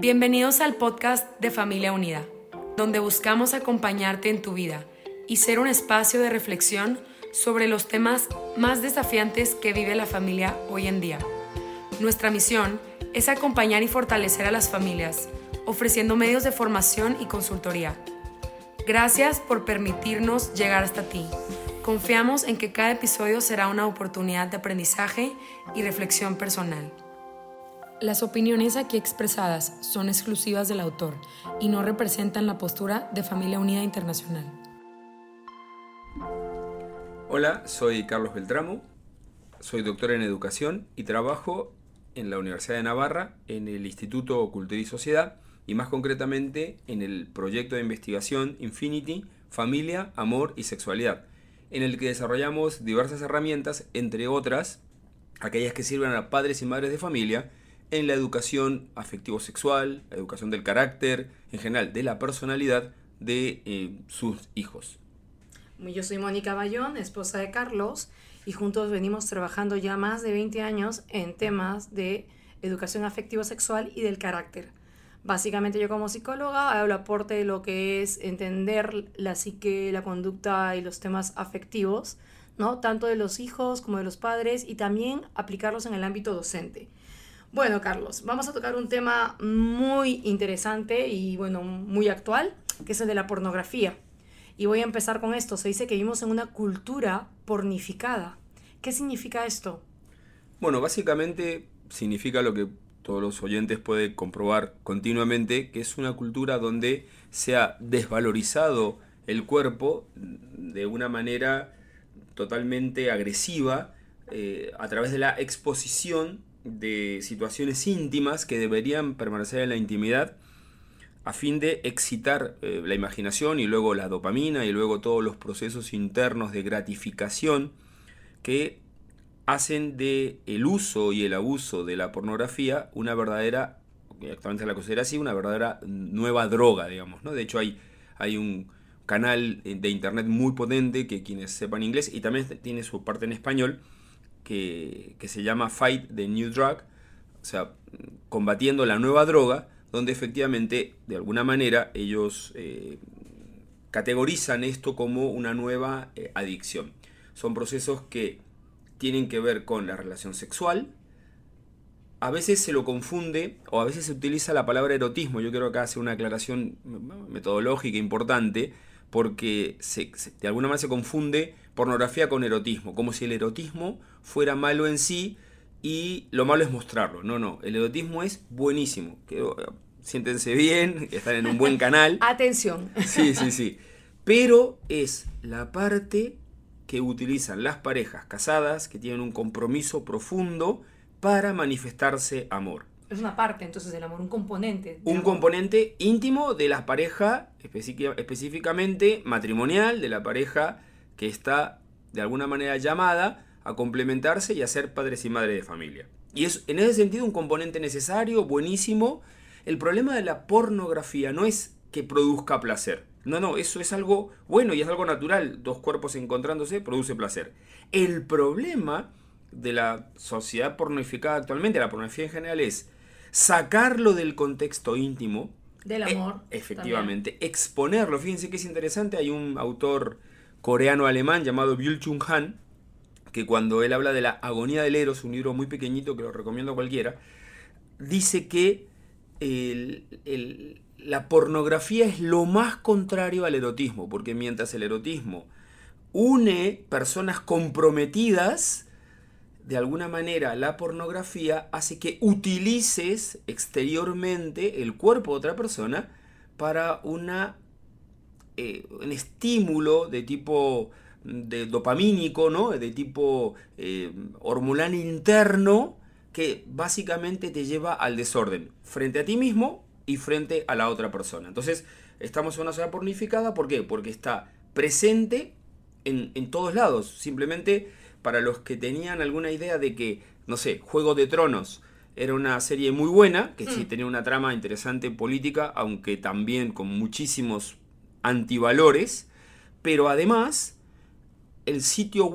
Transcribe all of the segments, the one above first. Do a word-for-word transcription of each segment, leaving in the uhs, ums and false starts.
Bienvenidos al podcast de Familia Unida, donde buscamos acompañarte en tu vida y ser un espacio de reflexión sobre los temas más desafiantes que vive la familia hoy en día. Nuestra misión es acompañar y fortalecer a las familias, ofreciendo medios de formación y consultoría. Gracias por permitirnos llegar hasta ti. Confiamos en que cada episodio será una oportunidad de aprendizaje y reflexión personal. Las opiniones aquí expresadas son exclusivas del autor y no representan la postura de Familia Unida Internacional. Hola, soy Carlos Beltramo, soy doctor en educación y trabajo en la Universidad de Navarra, en el Instituto Cultura y Sociedad y más concretamente en el proyecto de investigación Infinity, Familia, Amor y Sexualidad, en el que desarrollamos diversas herramientas, entre otras, aquellas que sirven a padres y madres de familia en la educación afectivo-sexual, la educación del carácter, en general de la personalidad de eh, sus hijos. Yo soy Mónica Bayón, esposa de Carlos, y juntos venimos trabajando ya más de veinte años en temas de educación afectivo-sexual y del carácter. Básicamente yo como psicóloga hago el aporte de lo que es entender la psique, la conducta y los temas afectivos, ¿no? Tanto de los hijos como de los padres, y también aplicarlos en el ámbito docente. Bueno, Carlos, vamos a tocar un tema muy interesante y bueno, muy actual, que es el de la pornografía. Y voy a empezar con esto. Se dice que vivimos en una cultura pornificada. ¿Qué significa esto? Bueno, básicamente significa lo que todos los oyentes pueden comprobar continuamente, que es una cultura donde se ha desvalorizado el cuerpo de una manera totalmente agresiva eh, a través de la exposición de situaciones íntimas que deberían permanecer en la intimidad a fin de excitar eh, la imaginación y luego la dopamina y luego todos los procesos internos de gratificación que hacen de el uso y el abuso de la pornografía una verdadera, actualmente se la considera así, una verdadera nueva droga, digamos, ¿no? De hecho hay, hay un canal de internet muy potente que quienes sepan inglés, y también tiene su parte en español, que, que se llama Fight the New Drug, o sea, combatiendo la nueva droga, donde efectivamente, de alguna manera, ellos eh, categorizan esto como una nueva eh, adicción. Son procesos que tienen que ver con la relación sexual. A veces se lo confunde, o a veces se utiliza la palabra erotismo. Yo quiero acá hacer una aclaración metodológica importante, porque se, se, de alguna manera se confunde pornografía con erotismo, como si el erotismo fuera malo en sí y lo malo es mostrarlo. No, no, el erotismo es buenísimo. Quedo, siéntense bien, están en un buen canal. Atención. Sí, sí, sí. Pero es la parte que utilizan las parejas casadas que tienen un compromiso profundo para manifestarse amor. Es una parte entonces del amor, un componente. Un amor. componente íntimo de la pareja, específicamente matrimonial, de la pareja que está de alguna manera llamada a complementarse y a ser padres y madres de familia. Y es en ese sentido un componente necesario, buenísimo. El problema de la pornografía no es que produzca placer. No, no, eso es algo bueno y es algo natural. Dos cuerpos encontrándose produce placer. El problema de la sociedad pornificada actualmente, la pornografía en general, es sacarlo del contexto íntimo. Del amor. Eh, efectivamente, también. Exponerlo. Fíjense que es interesante, hay un autor coreano-alemán llamado Byul-Chul Han, que cuando él habla de la agonía del eros, un libro muy pequeñito que lo recomiendo a cualquiera, dice que el, el, la pornografía es lo más contrario al erotismo, porque mientras el erotismo une personas comprometidas, de alguna manera la pornografía hace que utilices exteriormente el cuerpo de otra persona para una, eh, un estímulo de tipo de dopamínico, ¿no? De tipo eh, hormonal interno, que básicamente te lleva al desorden frente a ti mismo y frente a la otra persona. Entonces estamos en una sociedad pornificada. ¿Por qué? Porque está presente en, en todos lados. Simplemente para los que tenían alguna idea de que, no sé, Juego de Tronos era una serie muy buena, que sí tenía una trama interesante política, aunque también con muchísimos antivalores, pero además el sitio web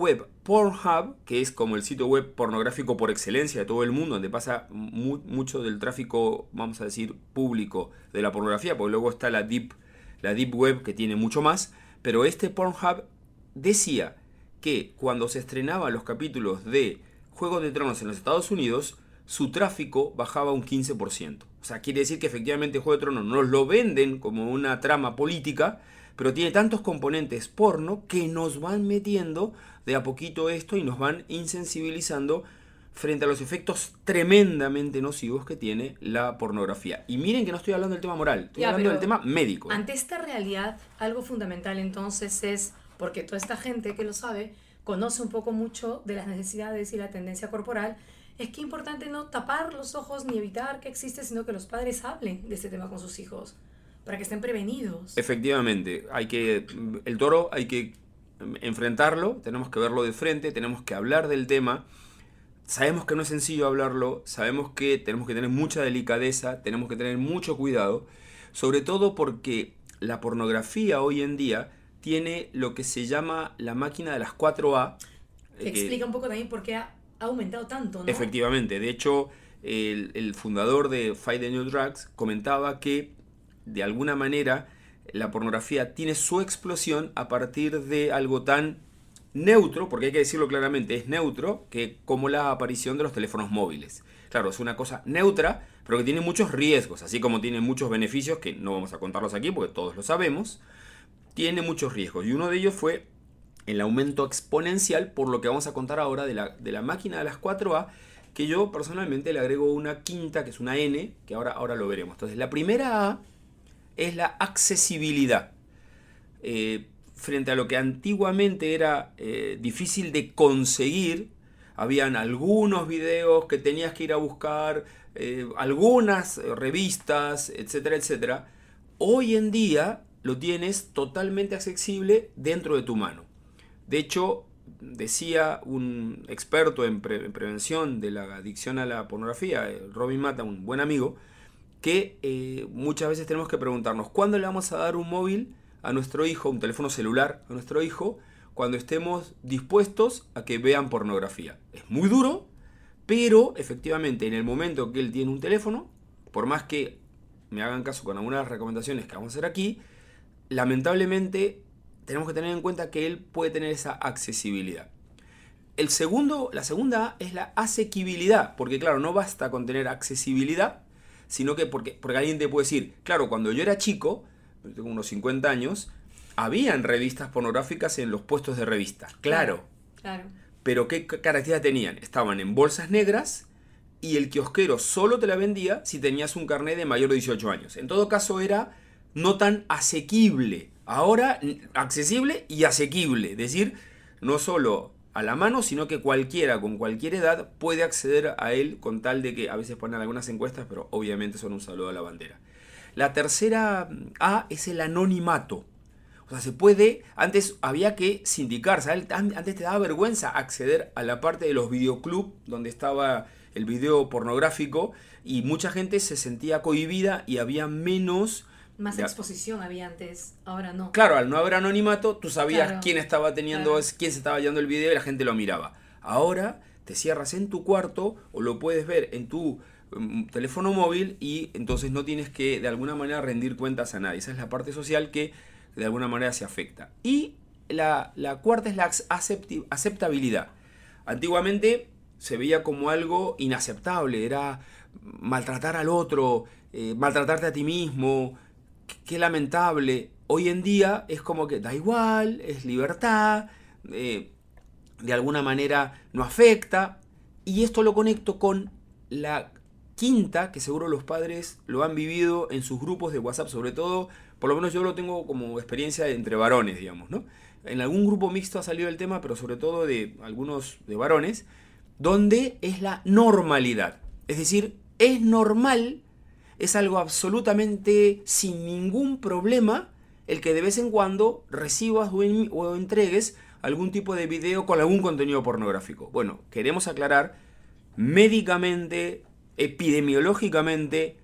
Pornhub, que es como el sitio web pornográfico por excelencia de todo el mundo, donde pasa mu mucho del tráfico, vamos a decir, público de la pornografía, porque luego está la deep, la deep web que tiene mucho más, pero este Pornhub decía que cuando se estrenaban los capítulos de Juego de Tronos en los Estados Unidos, su tráfico bajaba un quince por ciento. O sea, quiere decir que efectivamente Juego de Tronos nos lo venden como una trama política, pero tiene tantos componentes porno que nos van metiendo de a poquito esto y nos van insensibilizando frente a los efectos tremendamente nocivos que tiene la pornografía. Y miren que no estoy hablando del tema moral, estoy Ya, hablando pero del tema médico. Ante esta realidad, algo fundamental entonces es, porque toda esta gente que lo sabe, conoce un poco mucho de las necesidades y la tendencia corporal, es que es importante no tapar los ojos ni evitar que existe, sino que los padres hablen de este tema con sus hijos, para que estén prevenidos. Efectivamente, hay que, el toro hay que enfrentarlo, tenemos que verlo de frente, tenemos que hablar del tema. Sabemos que no es sencillo hablarlo, sabemos que tenemos que tener mucha delicadeza, tenemos que tener mucho cuidado, sobre todo porque la pornografía hoy en día tiene lo que se llama la máquina de las cuatro A. Que eh, explica un poco también por qué ha aumentado tanto, ¿no? Efectivamente, de hecho, el, el fundador de Fight the New Drugs comentaba que de alguna manera la pornografía tiene su explosión a partir de algo tan neutro, porque hay que decirlo claramente, es neutro, que como la aparición de los teléfonos móviles. Claro, es una cosa neutra, pero que tiene muchos riesgos, así como tiene muchos beneficios, que no vamos a contarlos aquí porque todos lo sabemos, tiene muchos riesgos. Y uno de ellos fue el aumento exponencial, por lo que vamos a contar ahora de la, de la máquina de las cuatro A, que yo personalmente le agrego una quinta, que es una N, que ahora, ahora lo veremos. Entonces, la primera A es la accesibilidad. Eh, frente a lo que antiguamente era eh, difícil de conseguir, habían algunos videos que tenías que ir a buscar, eh, algunas revistas, etcétera, etcétera. Hoy en día lo tienes totalmente accesible dentro de tu mano. De hecho, decía un experto en, pre en prevención de la adicción a la pornografía, Robin Mata, un buen amigo, que eh, muchas veces tenemos que preguntarnos ¿cuándo le vamos a dar un móvil a nuestro hijo, un teléfono celular a nuestro hijo, cuando estemos dispuestos a que vean pornografía? Es muy duro, pero efectivamente en el momento que él tiene un teléfono, por más que me hagan caso con algunas recomendaciones que vamos a hacer aquí, lamentablemente tenemos que tener en cuenta que él puede tener esa accesibilidad. El segundo, la segunda A es la asequibilidad, porque claro, no basta con tener accesibilidad, sino que porque, porque alguien te puede decir, claro, cuando yo era chico, tengo unos cincuenta años, habían revistas pornográficas en los puestos de revistas, claro. Claro. Pero ¿qué características tenían? Estaban en bolsas negras y el kiosquero solo te la vendía si tenías un carnet de mayor de dieciocho años. En todo caso era no tan asequible. Ahora accesible y asequible, es decir, no solo a la mano, sino que cualquiera con cualquier edad puede acceder a él, con tal de que a veces ponen algunas encuestas, pero obviamente son un saludo a la bandera. La tercera A es el anonimato. O sea, se puede, antes había que sindicarse, antes te daba vergüenza acceder a la parte de los videoclubs donde estaba el video pornográfico y mucha gente se sentía cohibida y había menos... Más de, exposición había antes, ahora no. Claro, al no haber anonimato, tú sabías claro, quién estaba teniendo, claro. quién se estaba llevando el video y la gente lo miraba. Ahora te cierras en tu cuarto o lo puedes ver en tu um, teléfono móvil y entonces no tienes que de alguna manera rendir cuentas a nadie. Esa es la parte social que de alguna manera se afecta. Y la, la cuarta es la acepti aceptabilidad. Antiguamente se veía como algo inaceptable, era maltratar al otro, eh, maltratarte a ti mismo. Qué lamentable. Hoy en día es como que da igual, es libertad, eh, de alguna manera no afecta. Y esto lo conecto con la quinta, que seguro los padres lo han vivido en sus grupos de WhatsApp, sobre todo, por lo menos yo lo tengo como experiencia entre varones, digamos, ¿no? En algún grupo mixto ha salido el tema, pero sobre todo de algunos de varones, donde es la normalidad. Es decir, es normal, es algo absolutamente sin ningún problema el que de vez en cuando recibas o, en, o entregues algún tipo de video con algún contenido pornográfico. Bueno, queremos aclarar, médicamente, epidemiológicamente,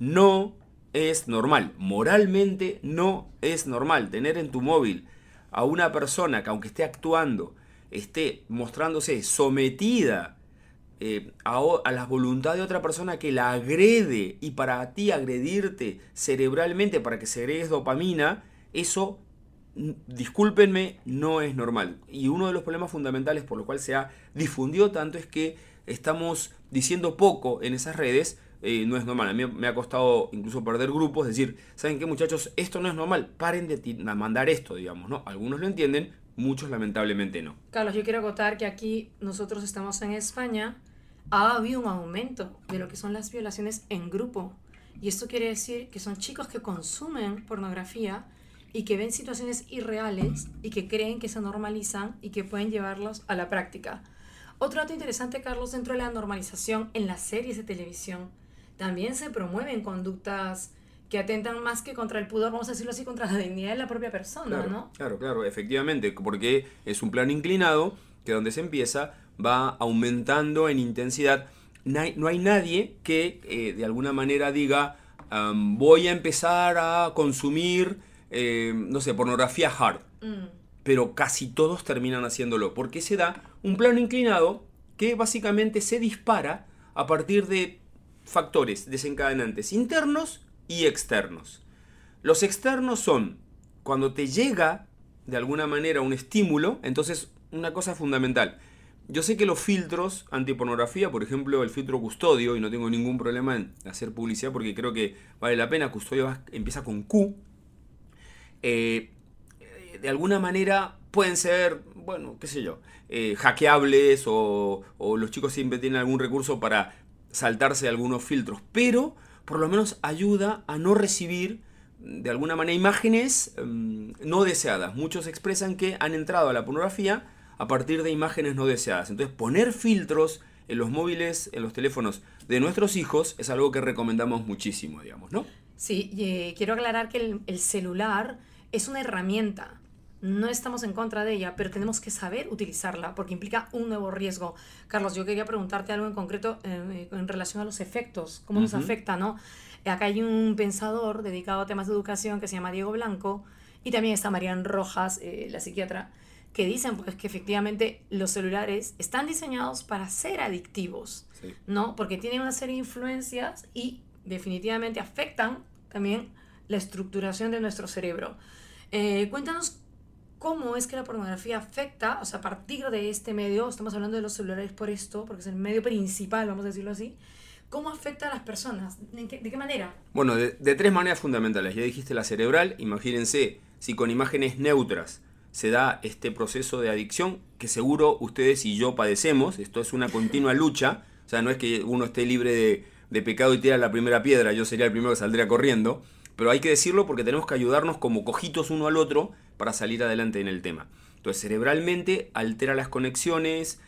no es normal. Moralmente no es normal tener en tu móvil a una persona que aunque esté actuando esté mostrándose sometida eh, a, a la voluntad de otra persona que la agrede, y para ti agredirte cerebralmente para que segregues dopamina, eso, discúlpenme, no es normal. Y uno de los problemas fundamentales por los cuales se ha difundido tanto es que estamos diciendo poco en esas redes. Eh, no es normal. A mí me ha costado incluso perder grupos, decir, ¿saben qué, muchachos? Esto no es normal, paren de mandar esto, digamos, ¿no? Algunos lo entienden, muchos lamentablemente no. Carlos, yo quiero acotar que aquí nosotros estamos en España, ha habido un aumento de lo que son las violaciones en grupo, y esto quiere decir que son chicos que consumen pornografía y que ven situaciones irreales y que creen que se normalizan y que pueden llevarlos a la práctica. Otro dato interesante, Carlos, dentro de la normalización en las series de televisión, también se promueven conductas que atentan más que contra el pudor, vamos a decirlo así, contra la dignidad de la propia persona, claro, ¿no? Claro, claro, efectivamente, porque es un plano inclinado que donde se empieza va aumentando en intensidad. No hay, no hay nadie que eh, de alguna manera diga, um, voy a empezar a consumir, eh, no sé, pornografía hard. Mm. Pero casi todos terminan haciéndolo, porque se da un plano inclinado que básicamente se dispara a partir de factores desencadenantes internos y externos. Los externos son cuando te llega de alguna manera un estímulo. Entonces, una cosa fundamental. Yo sé que los filtros antipornografía, por ejemplo, el filtro Custodio, y no tengo ningún problema en hacer publicidad porque creo que vale la pena, Custodio empieza con Q, eh, de alguna manera pueden ser, bueno, qué sé yo, eh, hackeables, o, o los chicos siempre tienen algún recurso para saltarse algunos filtros, pero por lo menos ayuda a no recibir de alguna manera imágenes um, no deseadas. Muchos expresan que han entrado a la pornografía a partir de imágenes no deseadas. Entonces, poner filtros en los móviles, en los teléfonos de nuestros hijos es algo que recomendamos muchísimo, digamos, ¿no? Sí, y quiero aclarar que el, el celular es una herramienta. No estamos en contra de ella, pero tenemos que saber utilizarla porque implica un nuevo riesgo. Carlos, yo quería preguntarte algo en concreto eh, en relación a los efectos, cómo uh-huh. nos afecta, ¿no? Acá hay un pensador dedicado a temas de educación que se llama Diego Blanco, y también está Marian Rojas, eh, la psiquiatra, que dicen pues que efectivamente los celulares están diseñados para ser adictivos, sí. ¿no? Porque tienen una serie de influencias y definitivamente afectan también la estructuración de nuestro cerebro. Eh, cuéntanos cómo es que la pornografía afecta, o sea, a partir de este medio, estamos hablando de los celulares por esto, porque es el medio principal, vamos a decirlo así, ¿cómo afecta a las personas? ¿De qué, de qué manera? Bueno, de, de tres maneras fundamentales. Ya dijiste la cerebral. Imagínense si con imágenes neutras se da este proceso de adicción que seguro ustedes y yo padecemos. Esto es una continua lucha. O sea, no es que uno esté libre de, de pecado y tira la primera piedra. Yo sería el primero que saldría corriendo. Pero hay que decirlo porque tenemos que ayudarnos como cojitos uno al otro para salir adelante en el tema. Entonces, cerebralmente altera las conexiones,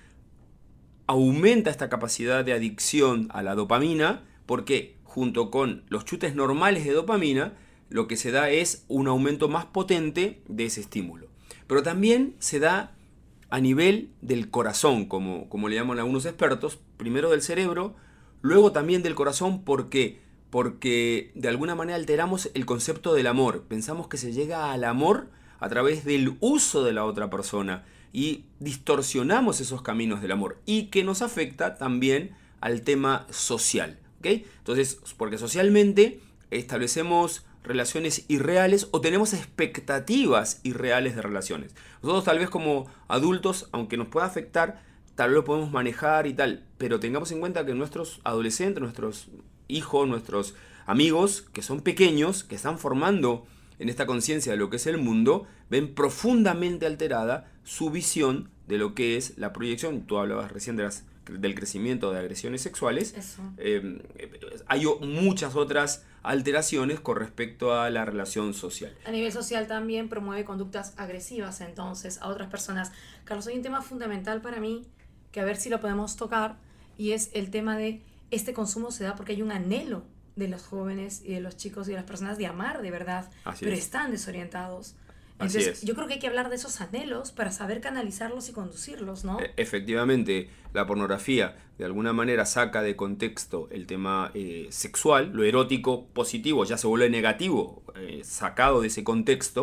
aumenta esta capacidad de adicción a la dopamina, porque junto con los chutes normales de dopamina, lo que se da es un aumento más potente de ese estímulo. Pero también se da a nivel del corazón, como, como le llaman algunos expertos, primero del cerebro, luego también del corazón. ¿Por qué? Porque de alguna manera alteramos el concepto del amor. Pensamos que se llega al amor a través del uso de la otra persona y distorsionamos esos caminos del amor, y que nos afecta también al tema social, ¿ok? Entonces, porque socialmente establecemos relaciones irreales o tenemos expectativas irreales de relaciones. Nosotros tal vez como adultos, aunque nos pueda afectar, tal vez lo podemos manejar y tal, pero tengamos en cuenta que nuestros adolescentes, nuestros hijos, nuestros amigos, que son pequeños, que están formando en esta conciencia de lo que es el mundo, ven profundamente alterada su visión de lo que es la proyección. Tú hablabas recién de las, del crecimiento de agresiones sexuales. Eh, hay muchas otras alteraciones con respecto a la relación social. A nivel social también promueve conductas agresivas entonces a otras personas. Carlos, hay un tema fundamental para mí que a ver si lo podemos tocar, y es el tema de este consumo se da porque hay un anhelo de los jóvenes y de los chicos y de las personas de amar de verdad, Así pero es. están desorientados. Así Entonces, es. yo creo que hay que hablar de esos anhelos para saber canalizarlos y conducirlos, ¿no? E- efectivamente, la pornografía de alguna manera saca de contexto el tema eh, sexual, lo erótico positivo ya se vuelve negativo, eh, sacado de ese contexto,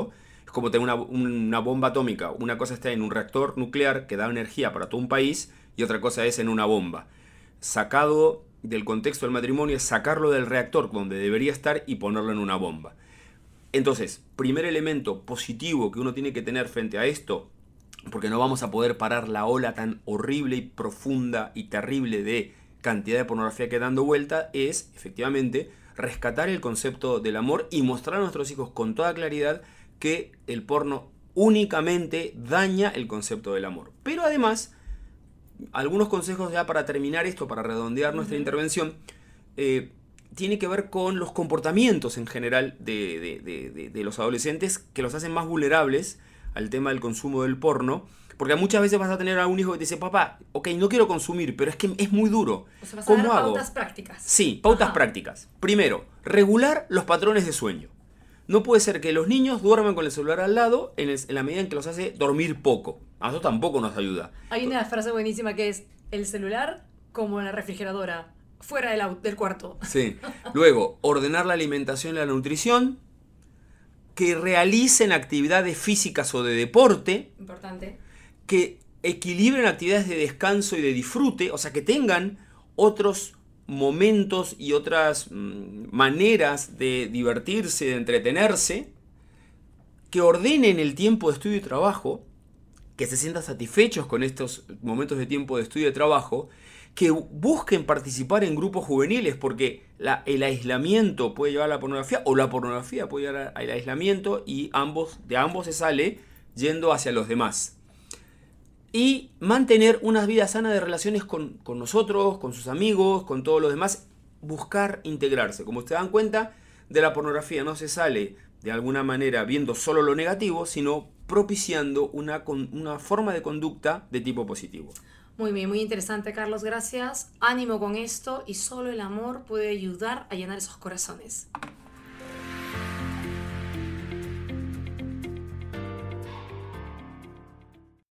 Es como tener una, una bomba atómica. Una cosa está en un reactor nuclear que da energía para todo un país y otra cosa es en una bomba. Sacado del contexto del matrimonio es sacarlo del reactor donde debería estar y ponerlo en una bomba. Entonces, primer elemento positivo que uno tiene que tener frente a esto, porque no vamos a poder parar la ola tan horrible y profunda y terrible de cantidad de pornografía que da dando vuelta, es efectivamente rescatar el concepto del amor y mostrar a nuestros hijos con toda claridad que el porno únicamente daña el concepto del amor. Pero además, algunos consejos ya para terminar esto, para redondear nuestra uh-huh. intervención, eh, tiene que ver con los comportamientos en general de, de, de, de, de los adolescentes que los hacen más vulnerables al tema del consumo del porno, porque muchas veces vas a tener a un hijo que te dice, papá, ok, no quiero consumir, pero es que es muy duro. O sea, vas ¿Cómo a dar hago? pautas prácticas. Sí, pautas Ajá. prácticas. Primero, regular los patrones de sueño. No puede ser que los niños duerman con el celular al lado en, el, en la medida en que los hace dormir poco. A nosotros tampoco nos ayuda. Hay una frase buenísima que es, el celular como la refrigeradora, fuera del, del cuarto. Sí. Luego, ordenar la alimentación y la nutrición, que realicen actividades físicas o de deporte. Importante. Que equilibren actividades de descanso y de disfrute, o sea, que tengan otros momentos y otras mmm, maneras de divertirse, de entretenerse, que ordenen el tiempo de estudio y trabajo, que se sientan satisfechos con estos momentos de tiempo de estudio y trabajo, que busquen participar en grupos juveniles, porque la, el aislamiento puede llevar a la pornografía, o la pornografía puede llevar al aislamiento, y ambos, de ambos se sale yendo hacia los demás. Y mantener una vida sana de relaciones con, con nosotros, con sus amigos, con todos los demás. Buscar integrarse. Como ustedes dan cuenta, de la pornografía no se sale de alguna manera viendo solo lo negativo, sino propiciando una, una forma de conducta de tipo positivo. Muy bien, muy interesante, Carlos. Gracias. Ánimo con esto y solo el amor puede ayudar a llenar esos corazones.